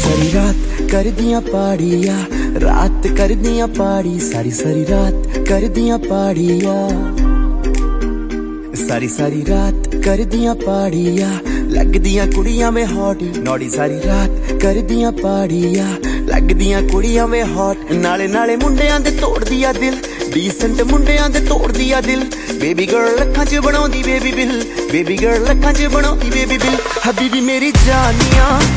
सारी रात कर दियां पाड़िया, रात कर दियां पाड़ी, सारी सारी रात कर दियां पाड़िया, सारी सारी रात कर दियां पाड़िया, लग दियां कुड़ियां में हॉट नॉटी, सारी रात कर दियां पाड़िया, लग दियां कुड़ियां में हॉट, नाले नाले मुंडियां दे तोड़ दिया दिल, डीसेंट मुंडियां दे तोड़ दिया दिल, बेबी गर्ल लखां च बनाउंदी बेबी बिल, बेबी गर्ल लखां च बनाउंदी बेबी बिल, हबीबी मेरी जानिया